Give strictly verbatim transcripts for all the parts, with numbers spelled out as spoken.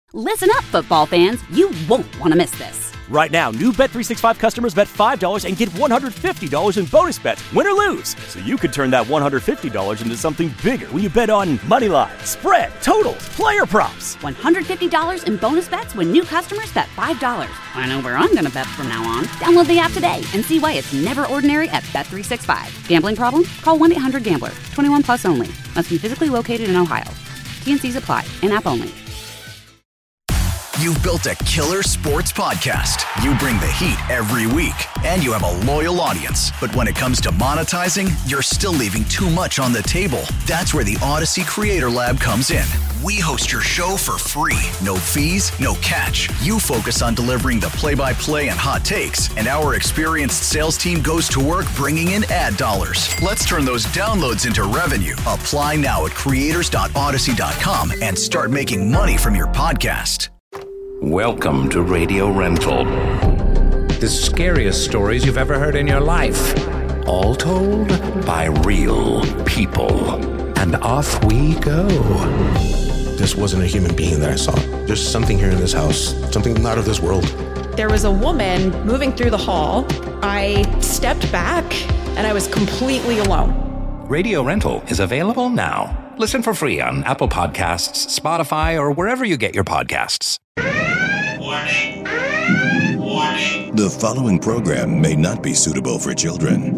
Listen up, football fans. You won't want to miss this. Right now, new Bet three sixty-five customers bet five dollars and get one hundred fifty dollars in bonus bets, win or lose. So you could turn that one hundred fifty dollars into something bigger when you bet on money line, spread, totals, player props. one hundred fifty dollars in bonus bets when new customers bet five dollars. I know where I'm going to bet from now on. Download the app today and see why it's never ordinary at Bet three sixty-five. Gambling problem? Call one eight hundred gambler. twenty-one plus only. Must be physically located in Ohio. T N Cs apply. In-app only. You've built a killer sports podcast. You bring the heat every week, and you have a loyal audience. But when it comes to monetizing, you're still leaving too much on the table. That's where the Odyssey Creator Lab comes in. We host your show for free. No fees, no catch. You focus on delivering the play-by-play and hot takes, and our experienced sales team goes to work bringing in ad dollars. Let's turn those downloads into revenue. Apply now at creators dot odyssey dot com and start making money from your podcast. Welcome to Radio Rental. The scariest stories you've ever heard in your life. All told by real people. And off we go. This wasn't a human being that I saw. There's something here in this house. Something not of this world. There was a woman moving through the hall. I stepped back and I was completely alone. Radio Rental is available now. Listen for free on Apple Podcasts, Spotify, or wherever you get your podcasts. Warning. Warning. The following program may not be suitable for children.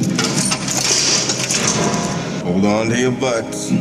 Hold on to your butts.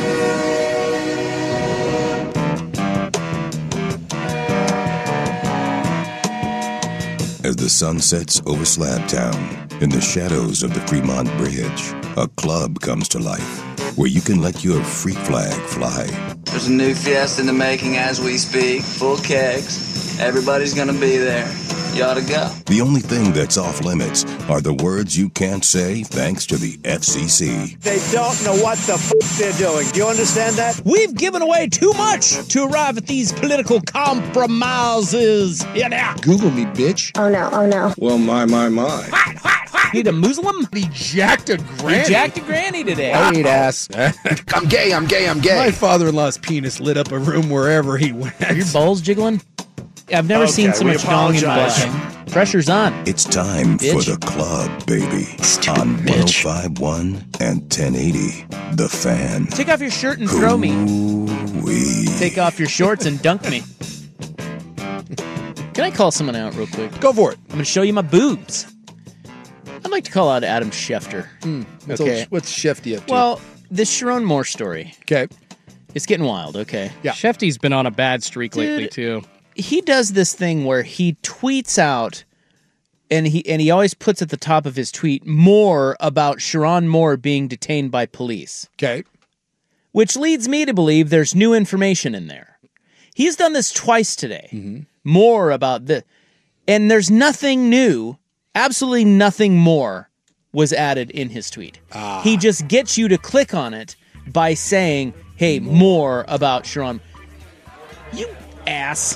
As the sun sets over Slab Town, in the shadows of the Fremont Bridge, a club comes to life where you can let your freak flag fly. There's a new fiesta in the making as we speak. Full kegs. Everybody's gonna be there. You ought to go. The only thing that's off limits are the words you can't say thanks to the F C C. They don't know what the f*** they're doing. Do you understand that? We've given away too much to arrive at these political compromises. Yeah, now. Google me, bitch. Oh, no. Oh, no. Well, my, my, my. What? What? What? Need a Muslim? He jacked a granny. He jacked a granny today. I ate ass. I'm gay, I'm gay, I'm gay. My father-in-law's penis lit up a room wherever he went. Are your balls jiggling? I've never okay, seen so much dong in my life. Pressure's on. It's time bitch. for the club, baby. Stupid on bitch. one oh five point one and ten eighty, The Fan. Take off your shirt and throw me. Ooh-wee. Take off your shorts and dunk me. Can I call someone out real quick? Go for it. I'm going to show you my boobs. I'd like to call out Adam Schefter. Mm, what's okay. Old, what's Shefty up to? Well, this Sharon Moore story. Okay. It's getting wild, okay? Yeah. Shefty's been on a bad streak Dude, lately, too. He does this thing where he tweets out, and he and he always puts at the top of his tweet more about Sharon Moore being detained by police. Okay. Which leads me to believe there's new information in there. He's done this twice today. Mm-hmm. More about this. And there's nothing new, absolutely nothing more was added in his tweet. Ah. He just gets you to click on it by saying, hey, more about Sharon. You ass.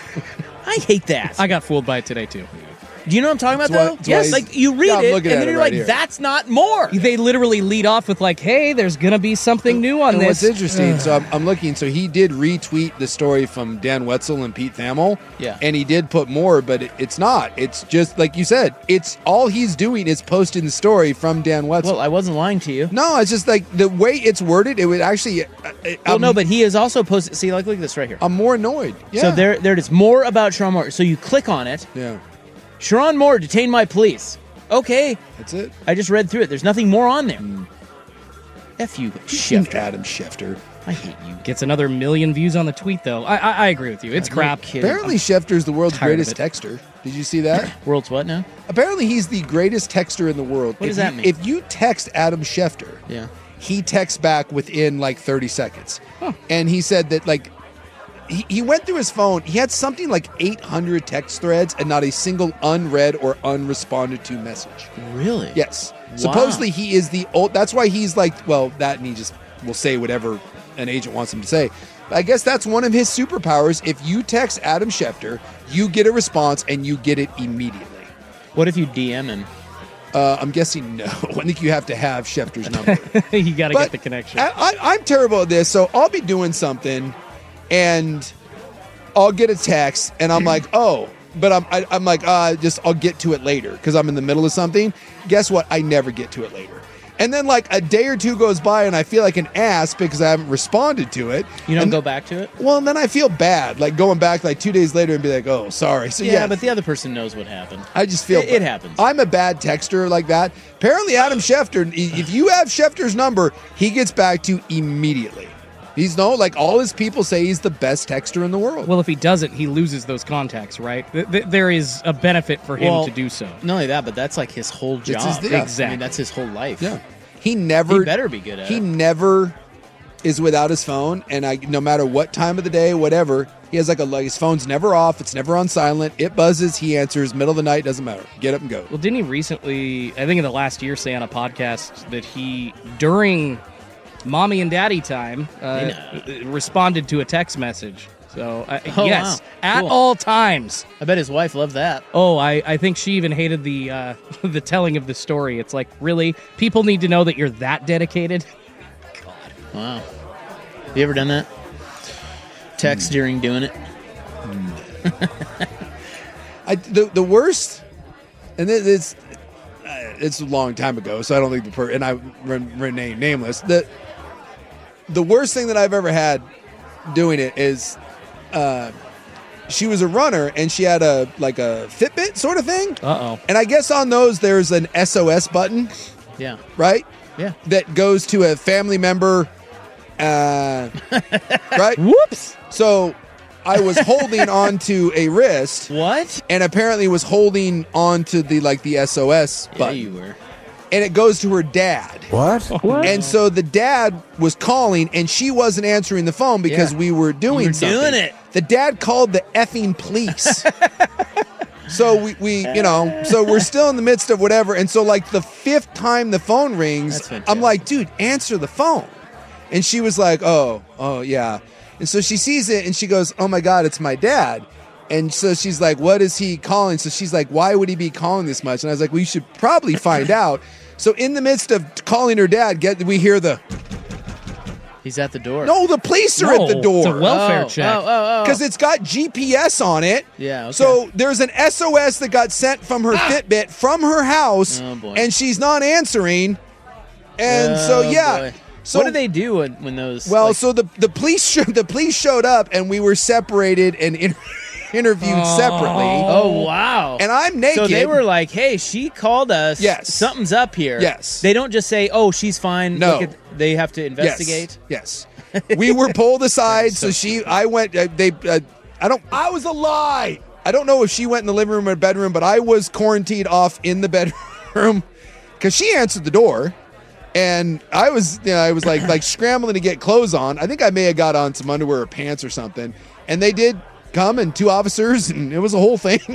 I hate that. I got fooled by it today, too. Do you know what I'm talking about, that's though? Why, yes, like you read yeah, it, and then it you're right like, here. that's not more. They literally lead off with like, hey, there's going to be something new on and this. What's interesting, so I'm, I'm looking, so he did retweet the story from Dan Wetzel and Pete Thamel. Yeah. And he did put more, but it, it's not. It's just, like you said, it's all he's doing is posting the story from Dan Wetzel. Well, I wasn't lying to you. No, it's just like the way it's worded, it would actually... Uh, it, Well, I'm, no, but he has also posted, see, like, look at this right here. I'm more annoyed. Yeah. So there, there it is, more about Sharon Moore. So you click on it. Yeah. Sharon Moore detained by police. Okay. That's it. I just read through it. There's nothing more on there. Mm. F you, Schefter. Adam Schefter. I hate you. Gets another million views on the tweet, though. I I, I agree with you. It's God, crap. Apparently, Schefter's the world's tired greatest texter. Did you see that? World's what now? Apparently, he's the greatest texter in the world. What if does that you, mean? If you text Adam Schefter, yeah, he texts back within like thirty seconds. Huh. And he said that like he, he went through his phone. He had something like eight hundred text threads and not a single unread or unresponded to message. Really? Yes. Wow. Supposedly he is the old. That's why he's like, well, that and he just will say whatever an agent wants him to say. I guess that's one of his superpowers. If you text Adam Schefter, you get a response and you get it immediately. What if you D M him? Uh, I'm guessing no. I think you have to have Schefter's number. You got to But get the connection. I, I, I'm terrible at this, so I'll be doing something, and I'll get a text and I'm like, oh, but I'm I, I'm like, uh, just I'll get to it later because I'm in the middle of something. Guess what? I never get to it later. And then like a day or two goes by and I feel like an ass because I haven't responded to it. You don't and, go back to it? Well, and then I feel bad, like going back like two days later and be like, oh, sorry. So yeah, yeah, but the other person knows what happened. I just feel it, it happens. I'm a bad texter like that. Apparently, Adam Schefter, if you have Schefter's number, he gets back to immediately. He's no, like all his people say he's the best texter in the world. Well, if he doesn't, he loses those contacts, right? Th- th- there is a benefit for him Well, to do so. Not only that, but that's like his whole It's his job. thing. Exactly. I mean, that's his whole life. Yeah. He never He better be good at he it. never is without his phone, and I no matter what time of the day, whatever, he has like a like his phone's never off, it's never on silent, it buzzes, he answers, middle of the night, doesn't matter. Get up and go. Well, didn't he recently, I think in the last year, say on a podcast that he, during mommy and daddy time, uh, responded to a text message. So, uh, Oh, yes, wow. at Cool. all times. I bet his wife loved that. Oh, I, I think she even hated the uh, the telling of the story. It's like, really? People need to know that you're that dedicated? Wow. Have you ever done that? Text during doing it? I the the worst, and it, it's uh, it's a long time ago, so I don't think the per and I re- remain nameless. The the worst thing that I've ever had doing it is, uh, she was a runner and she had a like a Fitbit sort of thing. Uh oh. And I guess on those there's an S O S button, Yeah. right? Yeah. That goes to a family member, uh, right? Whoops. So I was holding onto a wrist. What? And apparently was holding onto the like the S O S Yeah, button. you were. And it goes to her dad. What? What? And so the dad was calling and she wasn't answering the phone because Yeah. we were doing You were something. doing it. The dad called the effing police. So we, we, you know, so we're still in the midst of whatever. And so like the fifth time the phone rings, That's fantastic. I'm like, dude, answer the phone. And she was like, oh, oh yeah. And so she sees it and she goes, oh my God, it's my dad. And so she's like, what is he calling? So she's like, why would he be calling this much? And I was like, well, you should probably find out. So in the midst of calling her dad, get we hear the, He's at the door. no, the police are No, at the door. it's a welfare oh, check. Oh, oh, oh. Because it's got G P S on it. Yeah, okay. So there's an S O S that got sent from her Fitbit from her house, Oh, boy. and she's not answering. And so Oh, yeah. boy. So what do they do when, when those? well, like- so the the police sh- the police showed up, and we were separated and inter- interviewed separately. Oh wow! And I'm naked. So they were like, "Hey, she called us. Yes. something's up here." Yes. They don't just say, "Oh, she's fine." No. Look at, they have to investigate. Yes. yes. We were pulled aside, so so she. I went. Uh, they. Uh, I don't. I was a lie. I don't know if she went in the living room or bedroom, but I was quarantined off in the bedroom because she answered the door. And I was, you know, I was like, like scrambling to get clothes on. I think I may have got on some underwear or pants or something. And they did come, and two officers, and it was a whole thing.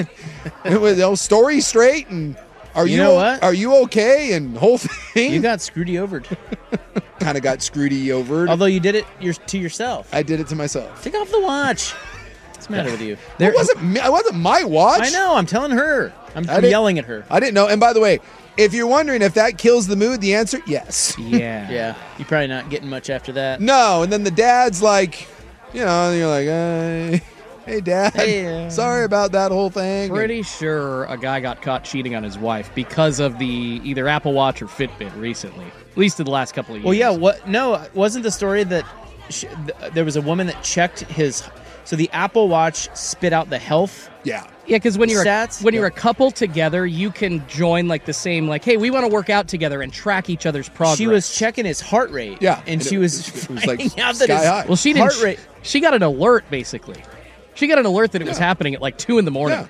It was, you know, story straight, and are you, You know what? are you okay? And whole thing. You got screwedy overed. kind of got screwedy over. Although you did it your, to yourself. I did it to myself. Take off the watch. What's the matter with you? It wasn't. me- It wasn't my watch. I know. I'm telling her. I'm, I I'm didn't- yelling at her. I didn't know. And by the way, if you're wondering if that kills the mood, the answer, yes. Yeah. Yeah, you're probably not getting much after that. No, and then the dad's like, you know, and you're like, uh, hey, dad, Hey, uh, sorry about that whole thing. Pretty sure a guy got caught cheating on his wife because of the either Apple Watch or Fitbit recently. At least in the last couple of years. Well, yeah. What? No, wasn't the story that sh- th- there was a woman that checked his. So the Apple Watch spit out the health. Yeah. Yeah, because when you're a, Stats? when you're a couple together, you can join like the same like, hey, we want to work out together and track each other's progress. She was checking his heart rate. Yeah, and, and she it- was, it was like finding out that sky his high. Well, she didn't. heart rate. She got an alert basically. She got an alert that it was Yeah. happening at like two in the morning.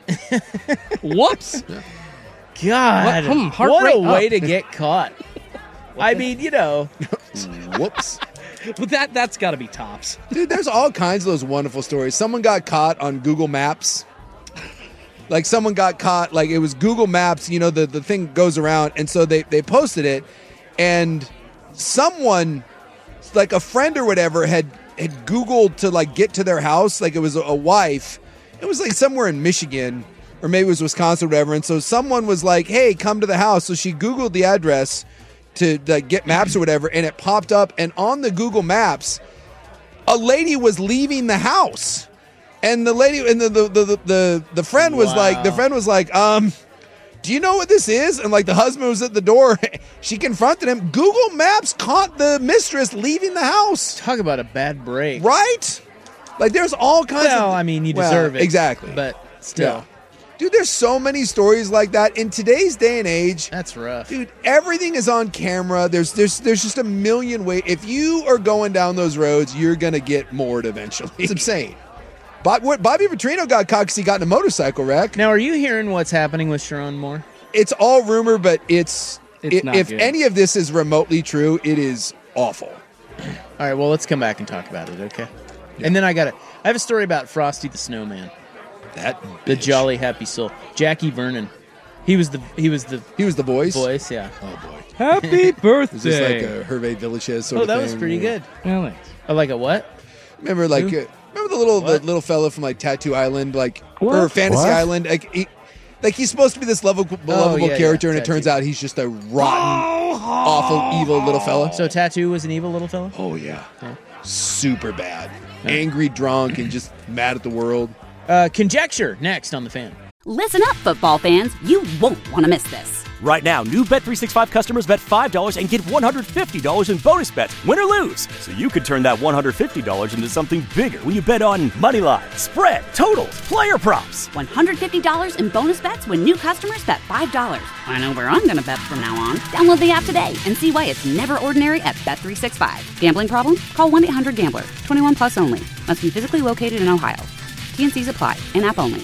Whoops. God, What- hmm, heart what a rate up. way to get caught. I mean, you know, Whoops. But that that's got to be tops. Dude, there's all kinds of those wonderful stories. Someone got caught on Google Maps. Like someone got caught, like it was Google Maps, you know, the, the thing goes around. And so they, they posted it. And someone, like a friend or whatever, had, had Googled to like get to their house. Like it was a, a wife. It was like somewhere in Michigan or maybe it was Wisconsin or whatever. And so someone was like, hey, come to the house. So she Googled the address to like, get maps or whatever. And it popped up. And on the Google Maps, a lady was leaving the house. And the lady and the the the the, the friend was Wow. like, the friend was like, um, do you know what this is? And like the husband was at the door. She confronted him. Google Maps caught the mistress leaving the house. Talk about a bad break. Right? Like there's all kinds Well, of I mean, you Well, deserve it. Exactly. But still. Yeah. Dude, there's so many stories like that in today's day and age. That's rough. Dude, everything is on camera. There's there's there's just a million ways. If you are going down those roads, you're gonna get moored eventually. It's insane. Bob, what, Bobby Petrino got caught because he got in a motorcycle wreck. Now, are you hearing what's happening with Sharon Moore? It's all rumor, but it's, It's it- not if good. any of this is remotely true, it is awful. All right, well, let's come back and talk about it, okay? And then I got a, I have a story about Frosty the Snowman. That the jolly happy soul, Jackie Vernon. He was the he was the he was the voice. Voice, yeah. Oh boy. Happy birthday. Is this like a Hervé Villachez sort Oh, of that thing? was pretty good. Well, thanks. Oh, like a what? Remember, like, Who? uh, remember the little the What? little fella from like Tattoo Island, like What? or Fantasy What? Island, like he, like he's supposed to be this lovable, lovable Oh, yeah, character, yeah, and it turns Tattoo. out he's just a rotten, awful, evil little fella. So Tattoo was an evil little fella? Oh yeah, super bad, angry, drunk, and just mad at the world. Uh, conjecture next on the Fan. Listen up, football fans. You won't want to miss this. Right now, new Bet three sixty-five customers bet five dollars and get one hundred fifty dollars in bonus bets, win or lose. So you could turn that one hundred fifty dollars into something bigger when you bet on money line, spread, totals, player props. one hundred fifty dollars in bonus bets when new customers bet five dollars. I know where I'm going to bet from now on. Download the app today and see why it's never ordinary at Bet three sixty-five. Gambling problem? Call one eight hundred gambler. twenty-one plus only. Must be physically located in Ohio. T N Cs apply. In-app only.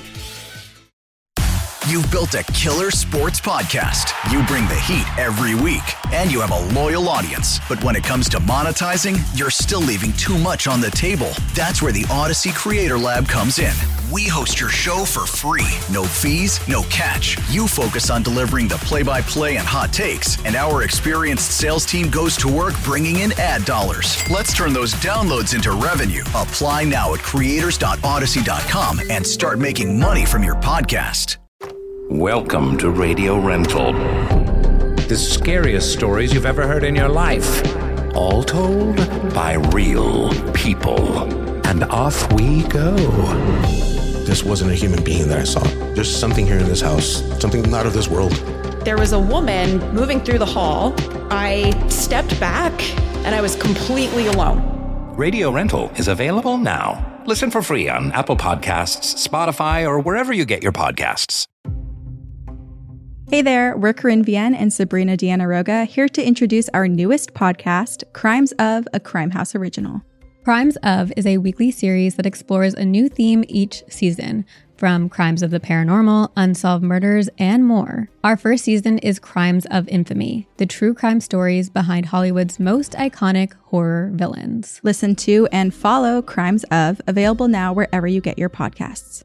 You've built a killer sports podcast. You bring the heat every week, and you have a loyal audience. But when it comes to monetizing, you're still leaving too much on the table. That's where the Odyssey Creator Lab comes in. We host your show for free. No fees, no catch. You focus on delivering the play-by-play and hot takes, and our experienced sales team goes to work bringing in ad dollars. Let's turn those downloads into revenue. Apply now at creators dot odyssey dot com and start making money from your podcast. Welcome to Radio Rental. The scariest stories you've ever heard in your life. All told by real people. And off we go. This wasn't a human being that I saw. There's something here in this house, something not of this world. There was a woman moving through the hall. I stepped back and I was completely alone. Radio Rental is available now. Listen for free on Apple Podcasts, Spotify, or wherever you get your podcasts. Hey there, we're Corinne Vienne and Sabrina Deanna Roga here to introduce our newest podcast, Crimes of, a Crime House original. Crimes of is a weekly series that explores a new theme each season, from crimes of the paranormal, unsolved murders, and more. Our first season is Crimes of Infamy, the true crime stories behind Hollywood's most iconic horror villains. Listen to and follow Crimes of, available now wherever you get your podcasts.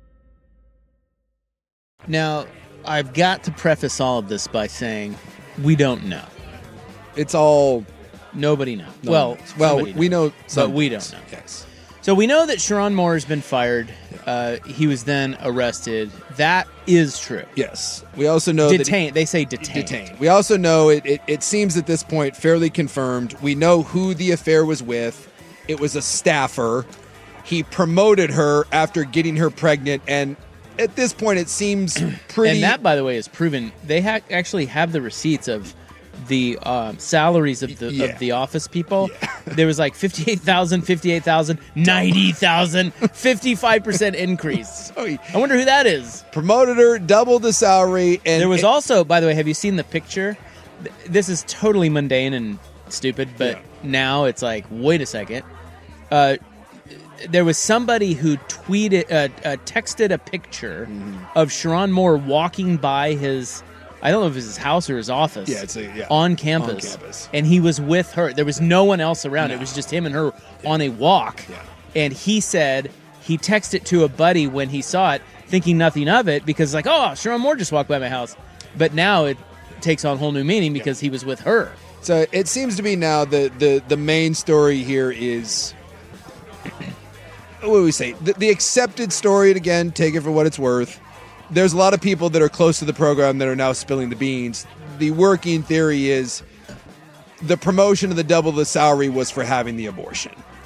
Now, I've got to preface all of this by saying we don't know. It's all nobody knows. No well, one knows. well, somebody we know, but some we knows. don't know. Yes. So we know that Sharon Moore has been fired. Uh, he was then arrested. That is true. Yes. We also know detained. that they say detained. Detained. We also know it, it. It seems at this point fairly confirmed. We know who the affair was with. It was a staffer. He promoted her after getting her pregnant, and at this point, it seems pretty. And that, by the way, is proven. They ha- actually have the receipts of the um, salaries of the Yeah. of the office people. Yeah. There was like fifty-eight thousand, fifty-eight thousand, ninety thousand, fifty-five percent increase. I wonder who that is. Promoted her, doubled the salary, and there was it, also, by the way, have you seen the picture? This is totally mundane and stupid, but yeah. now it's like, wait a second. Uh, there was somebody who tweeted, uh, uh, texted a picture mm-hmm. of Sharon Moore walking by his, I don't know if it was his house or his office. Yeah, it's a, yeah. on campus. On campus. And he was with her. There was no one else around. No. It was just him and her yeah. on a walk. Yeah. And he said he texted to a buddy when he saw it, thinking nothing of it, because like, oh, Sharon Moore just walked by my house. But now it takes on whole new meaning because yeah. he was with her. So it seems to be now the, the, the main story here is... What do we say? The, the accepted story, and again, take it for what it's worth. There's a lot of people that are close to the program that are now spilling the beans. The working theory is the promotion of the double the salary was for having the abortion.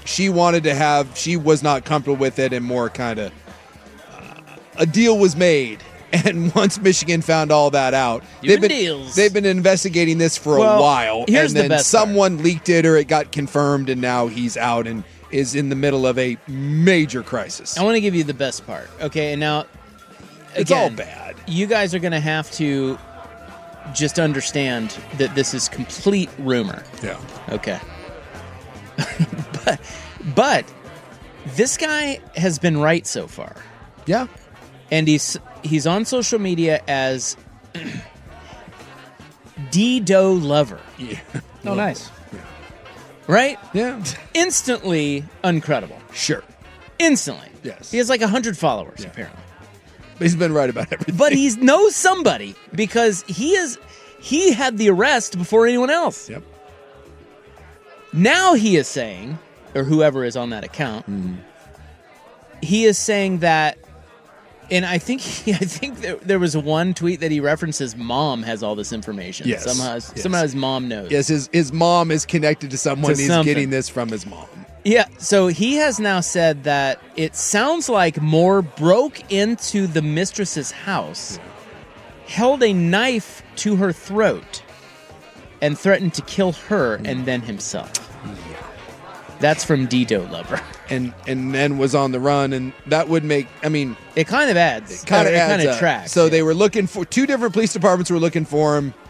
she wanted to have, she was not comfortable with it, and more kind of uh, a deal was made. And once Michigan found all that out, You they've and been deals. they've been investigating this for Well, a while, here's and the then best someone leaked it, or it got confirmed, and now he's out and is in the middle of a major crisis. I want to give you the best part. Okay, and now It's again, all bad. You guys are going to have to just understand that this is complete rumor. Yeah. Okay. but but this guy has been right so far. Yeah. And he's he's on social media as D-Do Lover. Yeah. Oh, nice. Right? Yeah. Instantly uncredible. Sure. Instantly. Yes. He has like one hundred followers, apparently. But he's been right about everything. But he knows somebody because he is he had the arrest before anyone else. Yep. Now he is saying, or whoever is on that account, Mm-hmm. he is saying that, and I think he, I think there, there was one tweet that he references mom has all this information. Yes. Somehow, Yes. somehow his mom knows. Yes, his, his mom is connected to someone. To He's something. getting this from his mom. Yeah, so he has now said that it sounds like Moore broke into the mistress's house, held a knife to her throat, and threatened to kill her and then himself. That's from D-Do Lover. And and then was on the run, and that would make, I mean... It kind of adds. It kind of it adds kind of up. tracks. So they were looking for, two different police departments were looking for him.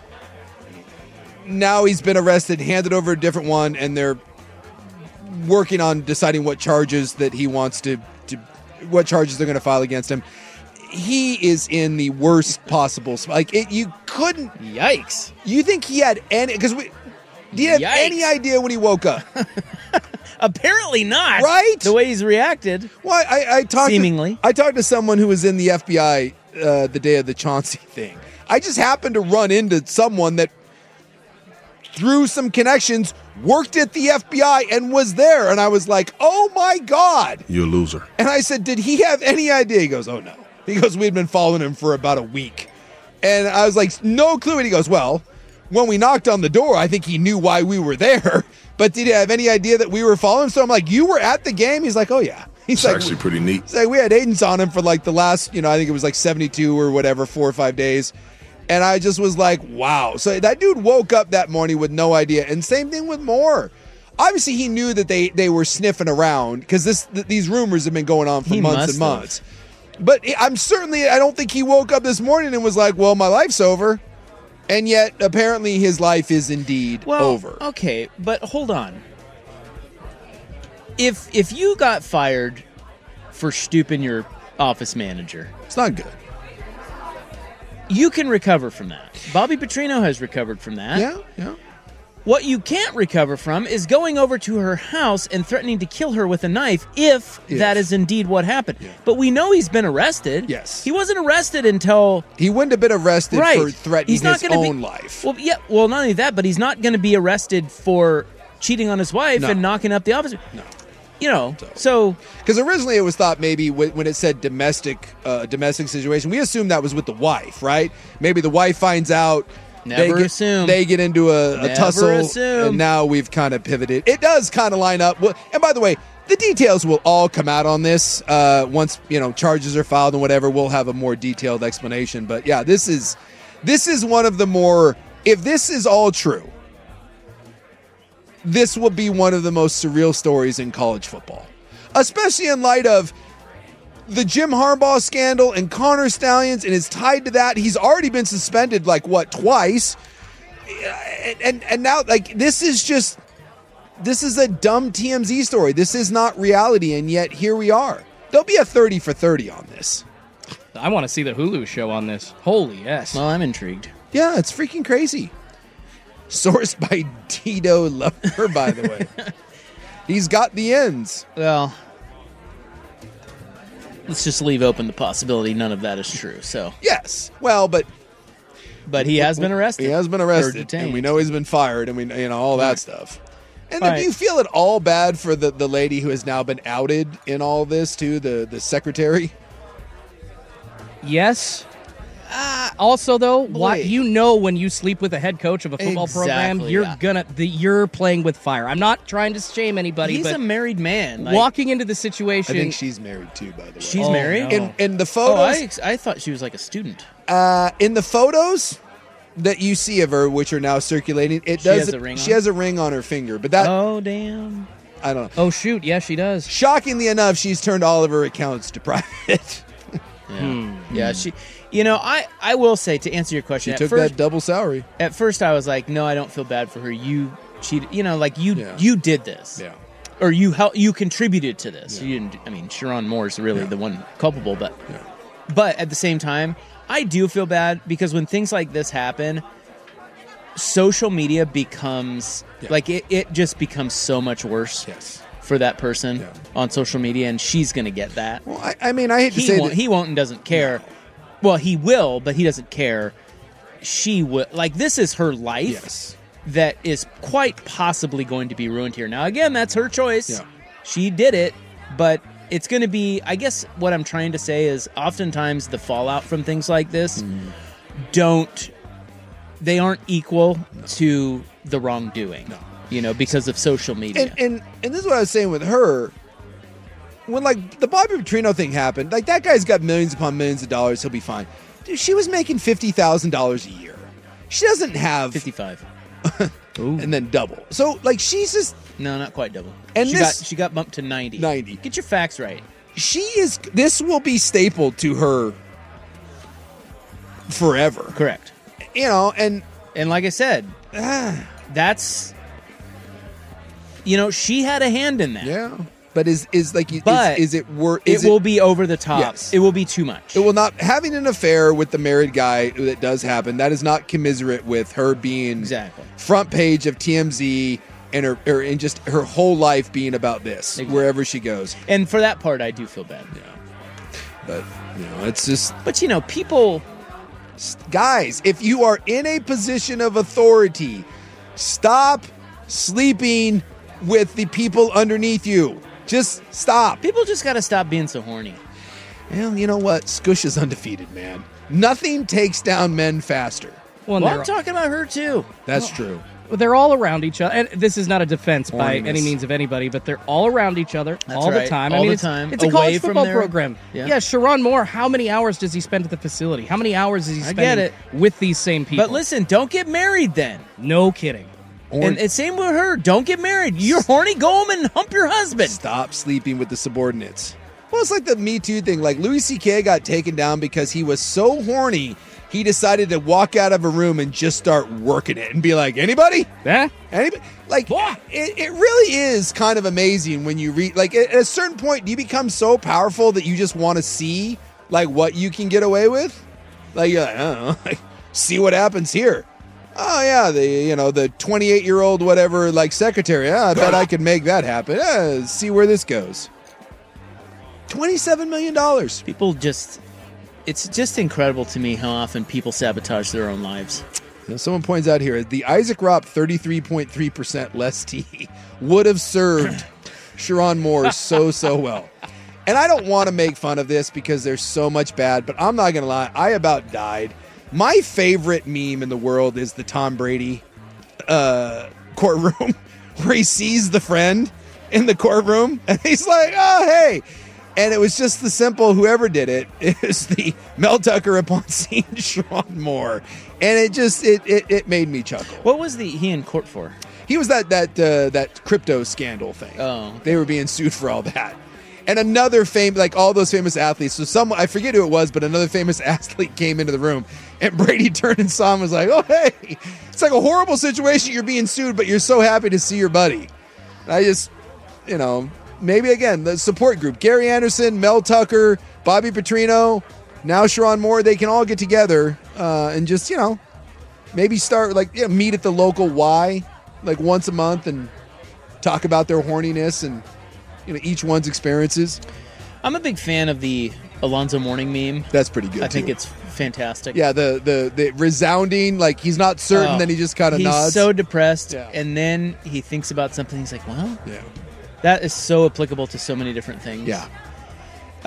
Now he's been arrested, handed over a different one, and they're working on deciding what charges that he wants to, to what charges they're going to file against him. He is in the worst possible spot. Like, it, you couldn't... Yikes. You think he had any... Because we... Do you have Yikes. any idea when he woke up? Apparently not. Right? The way he's reacted. Well, I, I talked Seemingly. To, I talked to someone who was in the F B I uh, the day of the Chauncey thing. I just happened to run into someone that, through some connections, worked at the F B I and was there. And I was like, oh my God. You're a loser. And I said, did he have any idea? He goes, oh no. He goes, we'd been following him for about a week. And I was like, no clue. And he goes, well, when we knocked on the door, I think he knew why we were there. But did he have any idea that we were following? So I'm like, you were at the game? He's like, oh yeah. He's It's like, actually pretty neat. He's like, we had agents on him for like the last, you know, I think it was like seventy-two or whatever, four or five days. And I just was like, wow. So that dude woke up that morning with no idea. And same thing with Moore. Obviously, he knew that they, they were sniffing around because this th- these rumors have been going on for He months must and have. months. But I'm certainly, I don't think he woke up this morning and was like, well, my life's over. And yet, apparently, his life is indeed Well, over. okay, but hold on. If if you got fired for stooping your office manager, it's not good. You can recover from that. Bobby Petrino has recovered from that. Yeah, yeah. What you can't recover from is going over to her house and threatening to kill her with a knife if, If. that is indeed what happened. But we know he's been arrested. Yes. He wasn't arrested until... He wouldn't have been arrested right. for threatening he's not his gonna own be, life. Well, yeah, well, not only that, but he's not going to be arrested for cheating on his wife No. and knocking up the office. No. You know, so... Because originally it was thought maybe when when it said domestic uh, domestic situation, we assumed that was with the wife, right? Maybe the wife finds out... Never they get, assume. They get into a, a Never tussle, assume. and now we've kind of pivoted. It does kind of line up. Well, and by the way, the details will all come out on this uh, once you know charges are filed and whatever. We'll have a more detailed explanation. But yeah, this is this is one of the more. If this is all true, this will be one of the most surreal stories in college football, especially in light of the Jim Harbaugh scandal and Connor Stallions, and is tied to that. He's already been suspended like what twice, and and, and now like this is just this is a dumb T M Z story. This is not reality, and yet here we are. There'll be a thirty for thirty on this. I want to see the Hulu show on this. Holy yes. Well, I'm intrigued. Yeah, it's freaking crazy. Sourced by D-Do Lover, by the way. He's got the ends. Well, let's just leave open the possibility none of that is true. So yes, well, but but he has been arrested. He has been Or arrested, detained. and we know he's been fired, and we you know all that Right. stuff. And All do right. you feel at all bad for the, the lady who has now been outed in all this too, the the secretary? Yes. Uh, Also, though, why, Wait. you know when you sleep with a head coach of a football program, Exactly, you're yeah. gonna the, you're playing with fire. I'm not trying to shame anybody, He's but a married man. Like, walking into the I situation, think she's married too, by the way. she's Oh, married? no. in in the Oh, I, photos, ex- I thought she was like a student. uh, in the photos that you see of her, which are now circulating, it She does. has a ring she on? has a ring on her finger, but that Oh, damn. I don't know. oh shoot, yeah, she does. Shockingly enough, she's turned all of her accounts to private. Yeah. Yeah, she... You know, I, I will say, to answer your question, She at took first, that double salary. At first I was like, no, I don't feel bad for her. You, she, you know, like, you Yeah. you did this. Yeah. Or you help, you contributed to this. Yeah. You didn't. I mean, Sharon Moore's really Yeah. the one culpable, but Yeah. but at the same time, I do feel bad because when things like this happen, social media becomes Yeah. like it, it just becomes so much worse Yes. for that person Yeah. on social media, and she's gonna get that. Well, I, I mean, I hate to He say won't, that. he won't and doesn't care. Well, he will, but he doesn't care. She will. Like, this is her life. Yes. That is quite possibly going to be ruined here. Now, again, that's her choice. Yeah. She did it, but it's going to be, I guess what I'm trying to say is oftentimes the fallout from things like this don't, they aren't equal to the wrongdoing, No. you know, because of social media. And, and and this is what I was saying with her. When like the Bobby Petrino thing happened, like that guy's got millions upon millions of dollars, he'll be fine. Dude, she was making fifty thousand dollars a year. She doesn't have fifty-five. and then double. So like she's just No, not quite double. And she this- got she got bumped to ninety. ninety. Get your facts right. She is. This will be stapled to her forever. Correct. You know, and And like I said, that's, you know, she had a hand in that. yeah. But is is like is, But is it worth? It will be over the top. Yes. It will be too much. It will not having an affair with the married guy that does happen. That is not commiserate with her being Exactly. front page of T M Z and her or, and just her whole life being about this Exactly. wherever she goes. And for that part, I do feel bad. Yeah. But you know, it's just But you know, people. guys, if you are in a position of authority, stop sleeping with the people underneath you. Just stop. People just got to stop being so horny. Well, you know what? Skush is undefeated, man. Nothing takes down men faster. Well, Well, they're, I'm talking about her too. That's true. they're all around each other. And this is not a defense by Horniness. any means of anybody, but they're all around each other That's all right. the time. All I mean, the it's, time. It's a Away college from football their- program. Yeah. Yeah. Sharon Moore, how many hours does he spend at the facility? How many hours is he I spending get it. with these same people? But listen, don't get married then. No kidding. Or And it's same with her. Don't get married. You're horny. Go home and hump your husband. stop sleeping with the subordinates. Well, it's like the Me Too thing. Like Louis C K got taken down because he was so horny, he decided to walk out of a room and just start working it and be like, anybody? Yeah. Anybody? Like, it, it really is kind of amazing when you read, like, at a certain point, do you become so powerful that you just want to see, like, what you can get away with? Like, you're like, I don't know, like, see what happens here. Oh, yeah, the, you know, the twenty-eight-year-old whatever, like, secretary. Yeah, I bet I could make that happen. Uh, see where this goes. twenty-seven million dollars. People just. It's just incredible to me how often people sabotage their own lives. Now, someone points out here, the Isaac Ropp thirty-three point three percent less tea would have served Sharon Moore so, so well. And I don't want to make fun of this because there's so much bad, but I'm not going to lie. I about died. My favorite meme in the world is the Tom Brady uh, courtroom where he sees the friend in the courtroom and he's like, oh, hey. And it was just the simple, whoever did it, it was the Mel Tucker upon seeing Sharon Moore. And it just, it, it it made me chuckle. What was the he in court for? He was that that uh, that crypto scandal thing. Oh. They were being sued for all that. And another famous, like all those famous athletes. So some, I forget who it was, but another famous athlete came into the room and Brady turned and saw him and was like, oh, hey, it's like a horrible situation. You're being sued, but you're so happy to see your buddy. And I just, you know, maybe again, the support group, Gary Anderson, Mel Tucker, Bobby Petrino, now Sharon Moore, they can all get together uh, and just, you know, maybe start like, you know, meet at the local Y like once a month and talk about their horniness and, you know, each one's experiences. I'm a big fan of the Alonzo Mourning meme. That's pretty good. I think too. it's fantastic. Yeah, the the the resounding, like he's not certain, Oh, then he just kind of he's nods. so depressed, Yeah. and then he thinks about something. He's like, "Well, yeah, that is so applicable to so many different things." yeah.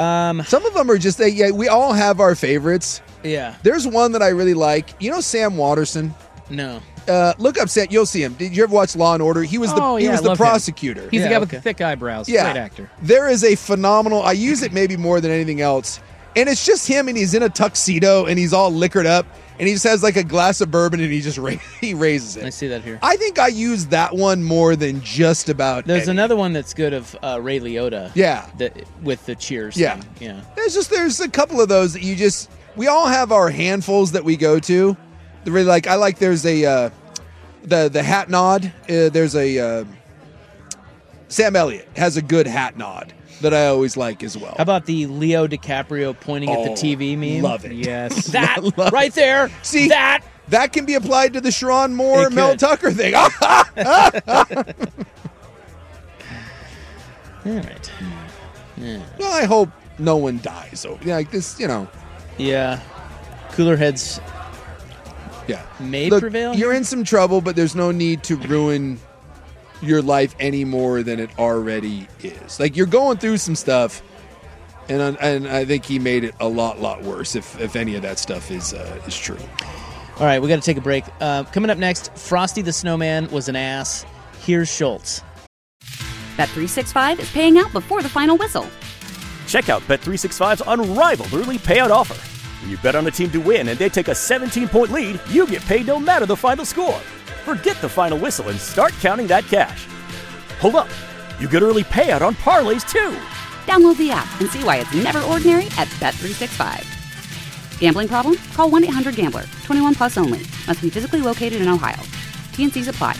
Um, Some of them are just, they, yeah, we all have our favorites. Yeah. There's one that I really like. You know Sam Watterson? No. Uh, look up Sam. You'll see him. Did you ever watch Law and Order? He was the Oh, he yeah, was I the love him. prosecutor. He's Yeah, the guy with okay. the thick eyebrows. Yeah. Great actor. There is a phenomenal. I use it maybe more than anything else, and it's just him, and he's in a tuxedo, and he's all liquored up, and he just has like a glass of bourbon, and he just ra- he raises it. I see that here. I think I use that one more than just about. There's any. another one that's good of uh, Ray Liotta. Yeah. That with the Cheers. Yeah. thing. Yeah. There's just there's a couple of those that you just we all have our handfuls that we go to. The really like I like there's a uh, the the hat nod. Uh, there's a uh, Sam Elliott has a good hat nod that I always like as well. How about the Leo DiCaprio pointing at the Oh, T V meme? love it. Yes. That Love right there. See that. that can be applied to the Sharon Moore It Mel could. Tucker thing. All right. Yeah. Well, I hope no one dies. So like this, you know. Yeah. Cooler heads Yeah. may Look, prevail. you're in some trouble, but there's no need to ruin your life any more than it already is. Like you're going through some stuff, and I- and I think he made it a lot lot worse. If if any of that stuff is uh, is true. All right, we got to take a break. Uh, coming up next, Frosty the Snowman was an ass. Here's Schultz. Bet three sixty-five is paying out before the final whistle. Check out Bet three sixty-five's unrivaled early payout offer. When you bet on a team to win and they take a seventeen-point lead, you get paid no matter the final score. Forget the final whistle and start counting that cash. Hold up. You get early payout on parlays, too. Download the app and see why it's never ordinary at Bet three sixty-five. Gambling problem? Call one eight hundred gambler. twenty-one plus only. Must be physically located in Ohio. T N Cs apply.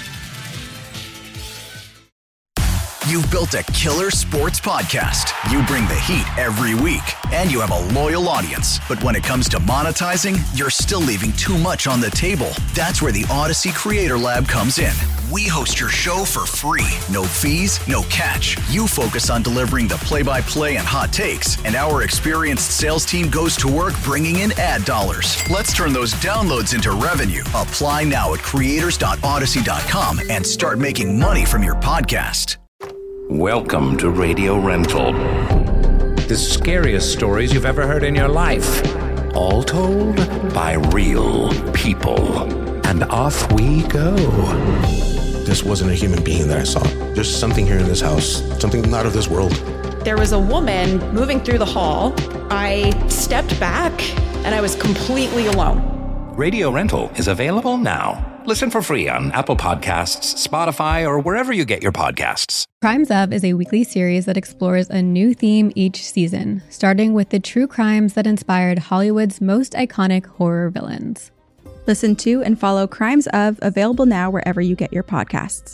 You've built a killer sports podcast. You bring the heat every week, and you have a loyal audience. But when it comes to monetizing, you're still leaving too much on the table. That's where the Odyssey Creator Lab comes in. We host your show for free. No fees, no catch. You focus on delivering the play-by-play and hot takes, and our experienced sales team goes to work bringing in ad dollars. Let's turn those downloads into revenue. Apply now at creators dot odyssey dot com and start making money from your podcast. Welcome to Radio Rental. The scariest stories you've ever heard in your life. All told by real people. And off we go. This wasn't a human being that I saw. There's something here in this house, something not of this world. There was a woman moving through the hall. I stepped back and I was completely alone. Radio Rental is available now. Listen for free on Apple Podcasts, Spotify, or wherever you get your podcasts. Crimes Of is a weekly series that explores a new theme each season, starting with the true crimes that inspired Hollywood's most iconic horror villains. Listen to and follow Crimes Of, available now wherever you get your podcasts.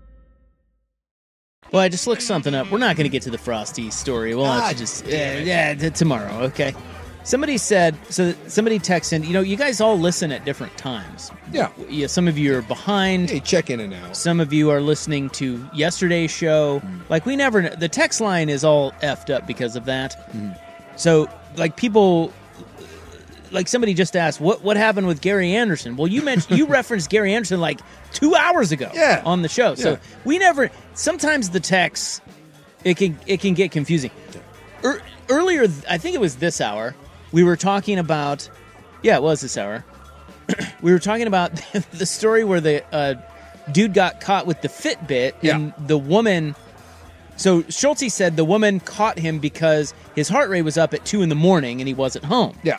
Well, I just looked something up. We're not going to get to the Frosty story. Well, Ah, it's just yeah, yeah, t- tomorrow. Okay. Somebody said so. Somebody texted. You know, you guys all listen at different times. Yeah. Yeah. Some of you are behind. Hey, check in and out. Some of you are listening to yesterday's show. Mm. Like we never. kn- The text line is all effed up because of that. Mm. So, like people. Like somebody just asked, what what happened with Gary Anderson? Well, you mentioned you referenced Gary Anderson like two hours ago, Yeah. on the show. So Yeah. we never. Sometimes the texts, it can it can get confusing. Er, earlier, I think it was this hour, we were talking about. Yeah, it was this hour. We were talking about the story where the uh, dude got caught with the Fitbit, Yeah. and the woman. So Schulte said the woman caught him because his heart rate was up at two in the morning and he wasn't home. Yeah.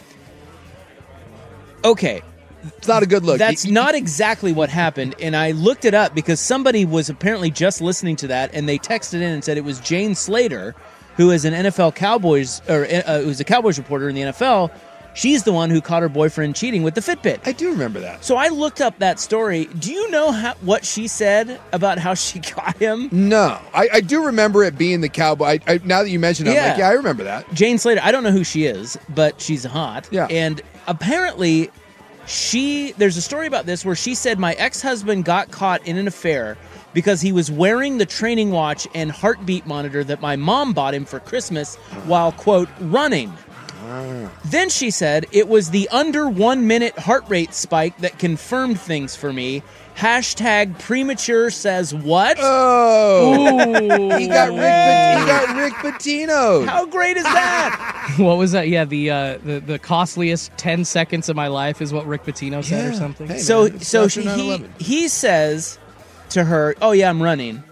Okay, It's not a good look. that's You- not exactly what happened, and I looked it up because somebody was apparently just listening to that, and they texted in and said it was Jane Slater, who is an N F L Cowboys or uh, who's a Cowboys reporter in the N F L. She's the one who caught her boyfriend cheating with the Fitbit. I do remember that. So I looked up that story. Do you know how, what she said about how she caught him? No, I, I do remember it being the cowboy. I, I, now that you mention it, I'm Yeah. like, yeah, I remember that. Jane Slater, I don't know who she is, but she's hot. Yeah. And apparently, she there's a story about this where she said, my ex-husband got caught in an affair because he was wearing the training watch and heartbeat monitor that my mom bought him for Christmas while, quote, running. Then she said it was the under one minute heart rate spike that confirmed things for me. Hashtag premature says what? Oh, Ooh. he got Rick. He got Rick Pitino. How great is that? What was that? Yeah, the uh, the the costliest ten seconds of my life is what Rick Pitino said, Yeah. or something. Hey, so man, it's so after she, nine he, eleven. he says to her, "Oh yeah, I'm running,"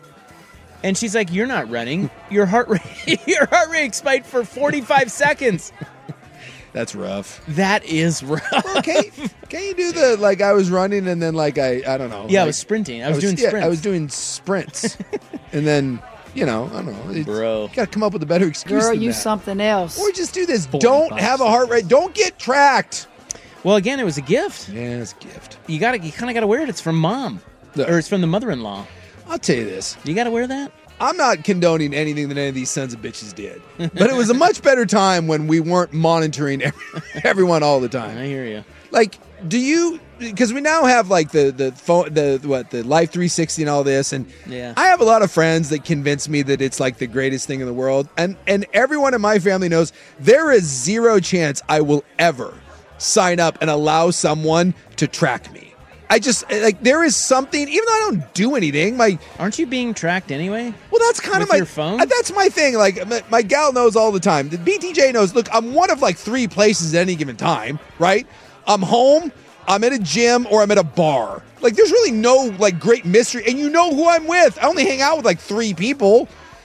and she's like, "You're not running. Your heart rate your heart rate spiked for forty-five seconds." That's rough. That is rough. Well, can, can you do the like I was running and then like I I don't know. Yeah, I like, was sprinting. I was, doing yeah, sprints. I was doing sprints, and then you know I don't know, it's- Bro. You got to come up with a better excuse. Girl, than use that. something else. Or just do this. Don't have a heart rate. Don't get tracked. Well, again, it was a gift. Yeah, it's a gift. You got to. You kind of got to wear it. It's from mom, Yeah. or it's from the mother-in-law. I'll tell you this. You got to wear that. I'm not condoning anything that any of these sons of bitches did, but it was a much better time when we weren't monitoring every, everyone all the time. I hear you. Like, do you? Because we now have like the the phone, the what, the Life three sixty and all this, and Yeah. I have a lot of friends that convince me that it's like the greatest thing in the world, and and everyone in my family knows there is zero chance I will ever sign up and allow someone to track me. I just like there is something, even though I don't do anything. My Aren't you being tracked anyway? well, that's kind of With my your phone? uh, That's my thing. Like my, my gal knows all the time. The B T J knows. Look, I'm one of like three places at any given time. Right? I'm home. I'm at a gym, or I'm at a bar. Like there's really no like great mystery, and you know who I'm with. I only hang out with like three people,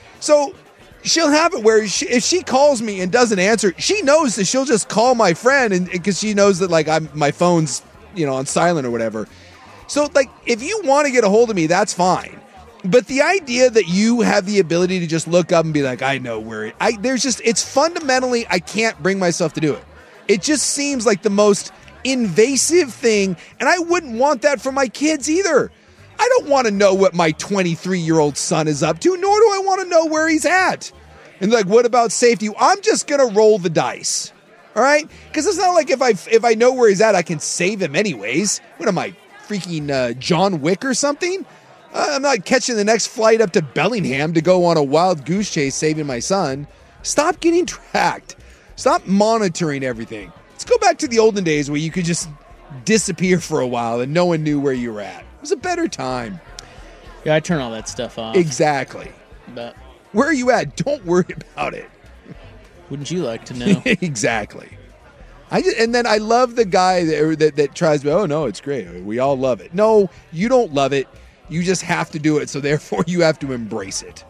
so she'll have it where she, if she calls me and doesn't answer, she knows that she'll just call my friend, and because she knows that like I'm my phone's you know on silent or whatever. So like if you want to get a hold of me, that's fine. But the idea that you have the ability to just look up and be like, I know where it, I there's just it's fundamentally I can't bring myself to do it. It just seems like the most invasive thing, and I wouldn't want that for my kids either. I don't want to know what my twenty-three-year-old son is up to, nor do I want to know where he's at. And like, what about safety? I'm just gonna roll the dice. All right? Because it's not like if I if I know where he's at, I can save him anyways. What am I, freaking uh, John Wick or something? Uh, I'm not catching the next flight up to Bellingham to go on a wild goose chase saving my son. Stop getting tracked. Stop monitoring everything. Let's go back to the olden days where you could just disappear for a while and no one knew where you were at. It was a better time. Yeah, I turn all that stuff off. Exactly. But Where are you at? Don't worry about it. wouldn't you like to know? Exactly. I just, and then I love the guy that, that that tries to, oh no, it's great. We all love it. No, you don't love it. You just have to do it. So therefore you have to embrace it.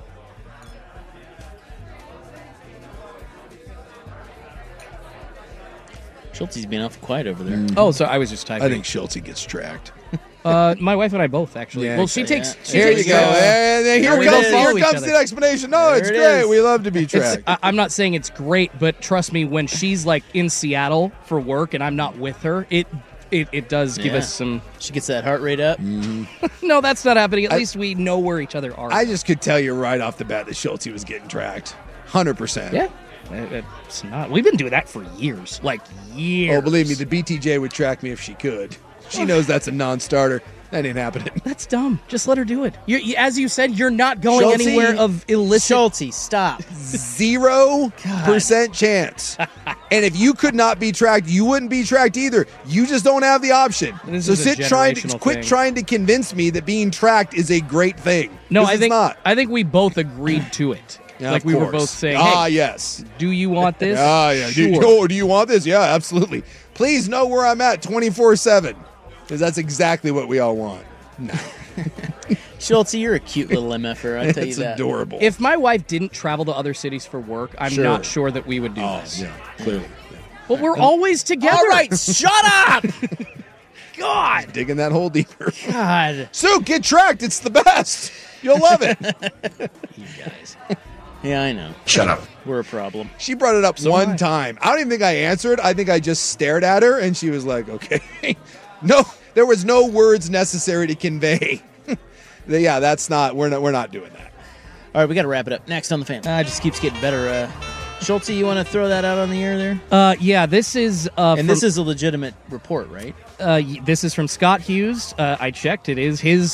Schulte's being awful quiet over there. Oh, so I was just typing. I think Schulte gets tracked. Uh, my wife and I both actually. Yeah, well, she exactly. takes. Yeah. She Here takes you go. uh, And then here we comes, both follow here each comes other. the explanation. No, There it's it great. is. We love to be It's- tracked. I, I'm not saying it's great, but trust me, when she's like in Seattle for work and I'm not with her, it it, it does give Yeah. us some. She gets that heart rate up. No, that's not happening. At I- least we know where each other are. I just could tell you right off the bat that Schulte was getting tracked. one hundred percent. yeah, It- it's not. We've been doing that for years, like years. Oh, believe me, the B T J would track me if she could. She knows that's a non-starter. That ain't happening. That's dumb. Just let her do it. You're, you, as you said, you're not going Schulte. anywhere of illicit. Schulte, stop. Zero percent chance. And if you could not be tracked, you wouldn't be tracked either. You just don't have the option. This so is a sit trying to generational quit thing. trying to convince me that being tracked is a great thing. No, 'Cause I it's think not. I think we both agreed to it. Yeah, like of we were course. both saying, Ah, hey, yes. do you want this? Ah, yeah. Sure. Do, oh, do you want this? Yeah, absolutely. Please know where I'm at twenty-four seven. Because that's exactly what we all want. No. Schulte, you're a cute little M F R, I'll tell you It's that. adorable. If my wife didn't travel to other cities for work, I'm Sure. not sure that we would do Oh, this. yeah, clearly. But we're always together. All right, shut up! God. Digging that hole deeper. God. Sue, get tracked. It's the best. You'll love it. You guys. Yeah, I know. Shut up. We're a problem. She brought it up So one am I. time. I don't even think I answered. I think I just stared at her, and she was like, okay. No, there was no words necessary to convey. that, yeah, that's not, we're not, we're not doing that. All right, we got to wrap it up. Next on the fan. Uh, it just keeps getting better. Uh, Schulte, you want to throw that out on the air there? Uh, yeah, this is uh, And from, this is a legitimate report, right? uh, y- this is from Scott Hughes. Uh, I checked; it is his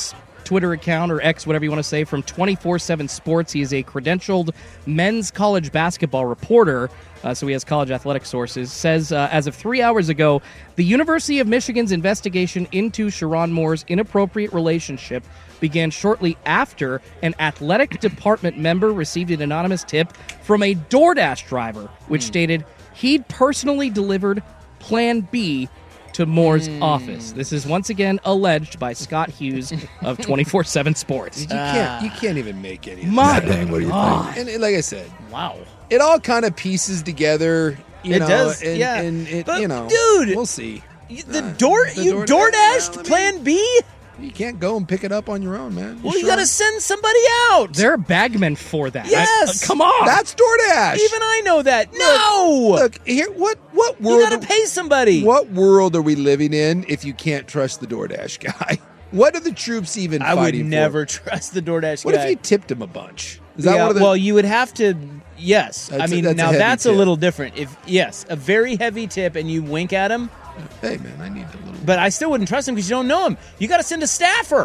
Twitter account, or X, whatever you want to say, from twenty-four seven Sports. He is a credentialed men's college basketball reporter, uh, so he has college athletic sources, says uh, as of three hours ago, the University of Michigan's investigation into Sharon Moore's inappropriate relationship began shortly after an athletic department member received an anonymous tip from a DoorDash driver, which mm. stated he'd personally delivered Plan B to Moore's mm. office. This is once again alleged by Scott Hughes of twenty-four seven Sports. You can't, you can't even make any of My that. Dang, what do you God. think? And like I said, wow, it all kind of pieces together. You it know, does, and, yeah. And it, but you know, dude, we'll see. The Uh, door, the you Door- DoorDashed well, I mean, Plan B. You can't go and pick it up on your own, man. Well, sure? you got to send somebody out. There are bagmen for that. Yes, I- uh, come on. That's DoorDash. Even I know that. No, Look, look here. What what world? you got to pay somebody. What world are we living in if you can't trust the DoorDash guy? What are the troops even I fighting would for? never trust the DoorDash What guy. if you tipped him a bunch? Is that yeah, one of the? well, you would have to. Yes, That's I a- mean that's a now heavy that's a tip. little different. If yes, a very heavy tip, and you wink at him. Hey man, I need a little. But I still wouldn't trust him because you don't know him. You got to send a staffer.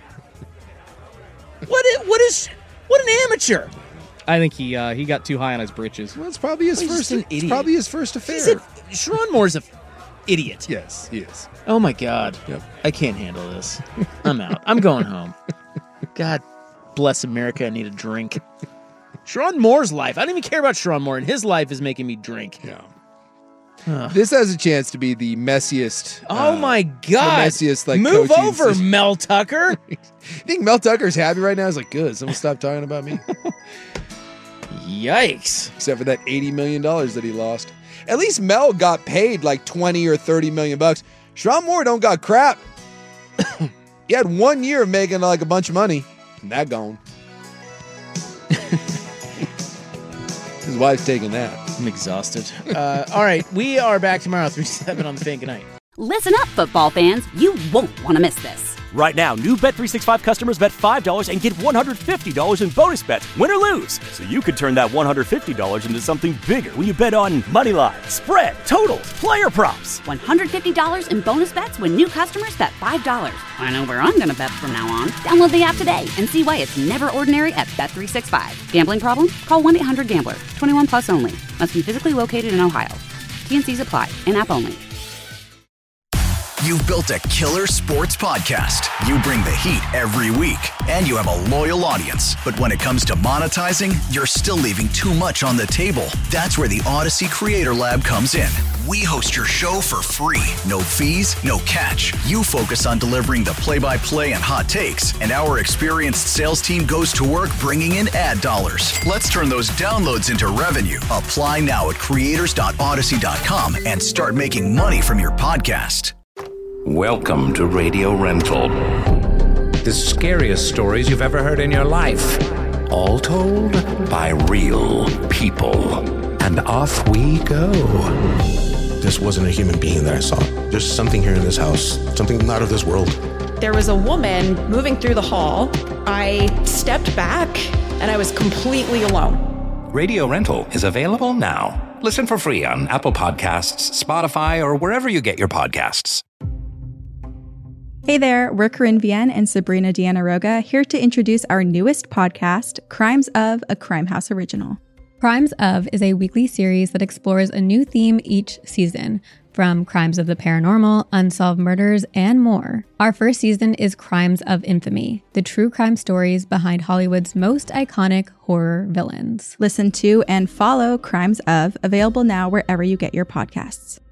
what? Is, what is? What an amateur! I think he uh, he got too high on his britches. Well, it's probably his Well, he's first. just an It's idiot. probably his first affair. He's a, Sharon Moore's a f- idiot. Yes, he is. Oh my God! Yep. I can't handle this. I'm out. I'm going home. God bless America. I need a drink. Sharon Moore's life. I don't even care about Sharon Moore, and his life is making me drink. Yeah. This has a chance to be the messiest. Oh uh, my God! The messiest, like move coaching over, system. Mel Tucker. You think Mel Tucker's happy right now? He's like, good. Someone stop talking about me. Yikes! Except for that eighty million dollars that he lost. At least Mel got paid like twenty or thirty million bucks. Sharon Moore don't got crap. He had one year of making like a bunch of money, and that gone. His wife's taking that. I'm exhausted. Uh, all right, we are back tomorrow, three seven on the Fan. Good night. Listen up, football fans. You won't want to miss this. Right now, new Bet three sixty-five customers bet five dollars and get one hundred fifty dollars in bonus bets, win or lose. So you could turn that one hundred fifty dollars into something bigger when you bet on money line, spread, totals, player props. one hundred fifty dollars in bonus bets when new customers bet five dollars. I know where I'm going to bet from now on. Download the app today and see why it's never ordinary at Bet three sixty-five. Gambling problem? Call one eight hundred gambler. twenty-one plus only. Must be physically located in Ohio. T and C's apply. In-app only. You've built a killer sports podcast. You bring the heat every week, and you have a loyal audience. But when it comes to monetizing, you're still leaving too much on the table. That's where the Odyssey Creator Lab comes in. We host your show for free. No fees, no catch. You focus on delivering the play-by-play and hot takes, and our experienced sales team goes to work bringing in ad dollars. Let's turn those downloads into revenue. Apply now at creators dot odyssey dot com and start making money from your podcast. Welcome to Radio Rental. The scariest stories you've ever heard in your life. All told by real people. And off we go. This wasn't a human being that I saw. There's something here in this house, something not of this world. There was a woman moving through the hall. I stepped back and I was completely alone. Radio Rental is available now. Listen for free on Apple Podcasts, Spotify, or wherever you get your podcasts. Hey there, we're Corinne Vienne and Sabrina Deanna Roga here to introduce our newest podcast, Crimes of, a Crime House original. Crimes of is a weekly series that explores a new theme each season, from crimes of the paranormal, unsolved murders, and more. Our first season is Crimes of Infamy, the true crime stories behind Hollywood's most iconic horror villains. Listen to and follow Crimes of, available now wherever you get your podcasts.